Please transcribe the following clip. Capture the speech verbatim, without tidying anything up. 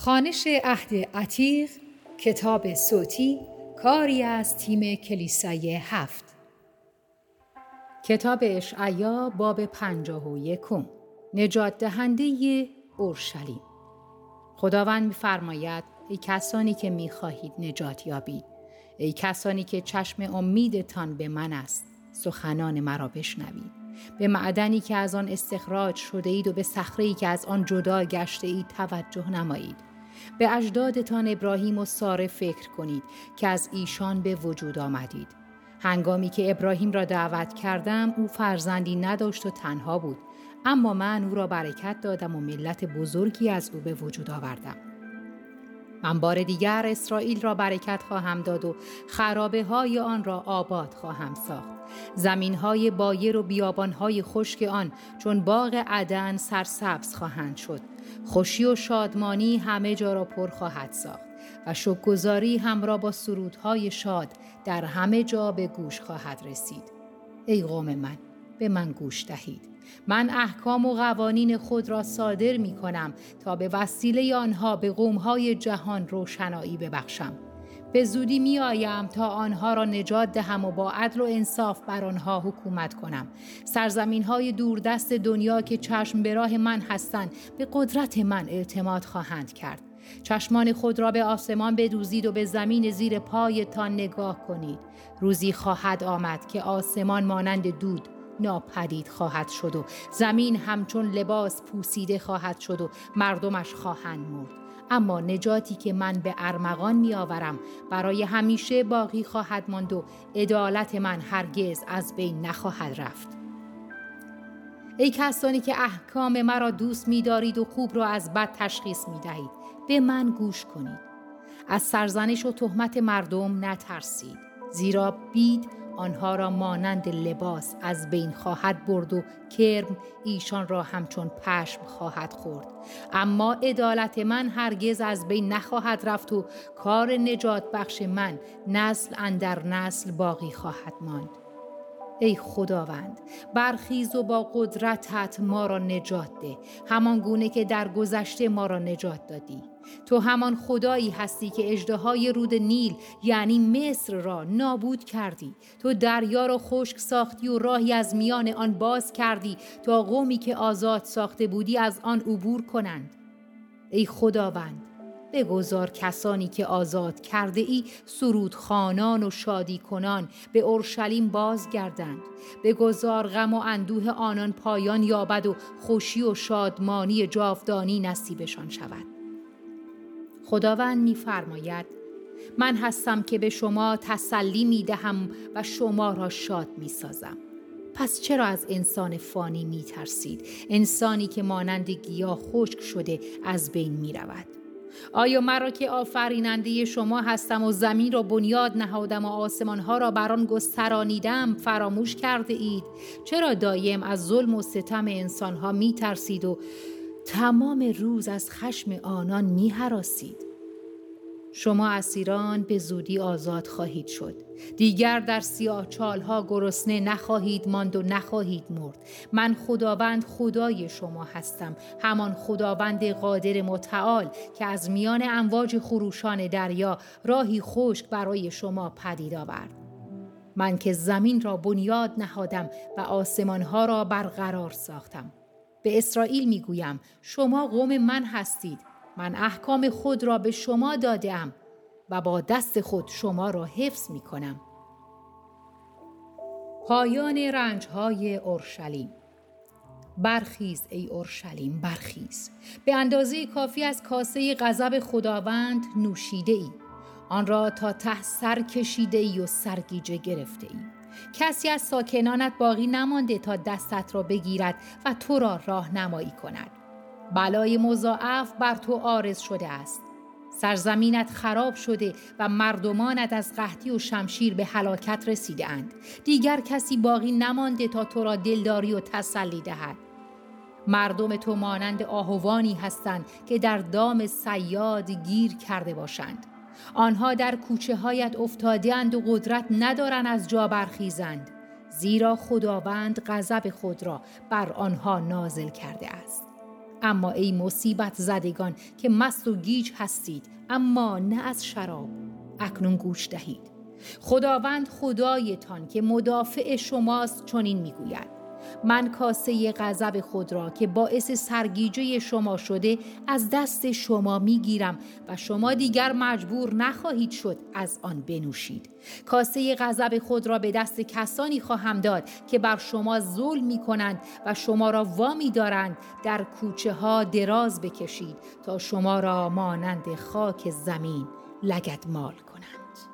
خوانش عهد عتیق، کتاب صوتی، کاری از تیم کلیسای هفت. کتاب اشعیا باب پنجاه و یکم. نجات دهنده اورشلیم. خداوند می‌فرماید: ای کسانی که می‌خواهید نجات یابید، ای کسانی که چشم امیدتان به من است، سخنان مرا بشنوید. به معدنی که از آن استخراج شده اید و به صخره‌ای که از آن جدا گشته اید توجه نمایید. به اجدادتان ابراهیم و ساره فکر کنید که از ایشان به وجود آمدید. هنگامی که ابراهیم را دعوت کردم او فرزندی نداشت و تنها بود، اما من او را برکت دادم و ملت بزرگی از او به وجود آوردم. من بار دیگر اسرائیل را برکت خواهم داد و خرابه های آن را آباد خواهم ساخت. زمین های بایر و بیابان های خشک آن چون باغ عدن سرسبز خواهند شد. خوشی و شادمانی همه جا را پر خواهد ساخت و شکرگزاری همراه با سرودهای شاد در همه جا به گوش خواهد رسید. ای قوم من، به من گوش دهید. من احکام و قوانین خود را صادر می کنم تا به وسیله آنها به قوم‌های جهان روشنایی ببخشم. به زودی می آیم تا آنها را نجات دهم و با عدل و انصاف بر آنها حکومت کنم. سرزمین‌های دوردست دنیا که چشم به راه من هستند به قدرت من اعتماد خواهند کرد. چشمان خود را به آسمان بدوزید و به زمین زیر پایتان نگاه کنید. روزی خواهد آمد که آسمان مانند دود ناپدید خواهد شد و زمین همچون لباس پوسیده خواهد شد و مردمش خواهند مرد. اما نجاتی که من به ارمغان می آورم برای همیشه باقی خواهد ماند و عدالت من هرگز از بین نخواهد رفت. ای کسانی که احکام مرا دوست می دارید و خوب را از بد تشخیص می دهید، به من گوش کنید. از سرزنش و تهمت مردم نترسید، زیرا بید آنها را مانند لباس از بین خواهد برد و کرم ایشان را همچون پشم خواهد خورد. اما عدالت من هرگز از بین نخواهد رفت و کار نجات بخش من نسل اندر نسل باقی خواهد ماند. ای خداوند، برخیز و با قدرتت ما را نجات ده، همان گونه که در گذشته ما را نجات دادی. تو همان خدایی هستی که اژدهای رود نیل یعنی مصر را نابود کردی. تو دریا را خشک ساختی و راهی از میان آن باز کردی تا قومی که آزاد ساخته بودی از آن عبور کنند. ای خداوند، بگذار کسانی که آزاد کرده ای سرود خوانان و شادی کنان به اورشلیم بازگردند. بگذار غم و اندوه آنان پایان یابد و خوشی و شادمانی جاودانی نصیبشان شود. خداوند می‌فرماید: من هستم که به شما تسلی می‌دهم و شما را شاد می‌سازم. پس چرا از انسان فانی می‌ترسید، انسانی که مانند گیاه خشک شده از بین می‌رود؟ آیا مرا که آفریننده شما هستم و زمین را بنیاد نهادم و آسمانها را بر آن گسترانیدم فراموش کرده اید؟ چرا دایم از ظلم و ستم انسانها می ترسید و تمام روز از خشم آنان می هراسید؟ شما اسیران به زودی آزاد خواهید شد. دیگر در سیاه چالها گرسنه نخواهید ماند و نخواهید مرد. من خداوند خدای شما هستم، همان خداوند قادر متعال که از میان امواج خروشان دریا راهی خشک برای شما پدید آورد. من که زمین را بنیاد نهادم و آسمانها را برقرار ساختم. به اسرائیل میگویم: شما قوم من هستید. من احکام خود را به شما دادم و با دست خود شما را حفظ می کنم. پایان رنج‌های اورشلیم. برخیز ای اورشلیم، برخیز. به اندازه کافی از کاسه غضب خداوند نوشیده ای. آن را تا ته سر کشیده ای و سرگیجه گرفته ای. کسی از ساکنانت باقی نمانده تا دستت را بگیرد و تو را راهنمایی کند. بلای مضاعف بر تو عارض شده است. سرزمینت خراب شده و مردمانت از قحطی و شمشیر به هلاکت رسیده اند. دیگر کسی باقی نمانده تا تو را دلداری و تسلی دهد. مردم تو مانند آهوانی هستند که در دام صیاد گیر کرده باشند. آنها در کوچه هایت افتاده اند و قدرت ندارند از جا برخیزند، زیرا خداوند غضب خود را بر آنها نازل کرده است. اما ای مصیبت زدگان که مست و گیج هستید، اما نه از شراب، اکنون گوش دهید. خداوند خدایتان که مدافع شماست چنین میگوید: من کاسه غضب خود را که باعث سرگیجه شما شده از دست شما میگیرم و شما دیگر مجبور نخواهید شد از آن بنوشید. کاسه غضب خود را به دست کسانی خواهم داد که بر شما ظلم میکنند و شما را وامی دارند در کوچه ها دراز بکشید تا شما را مانند خاک زمین لگدمال کنند.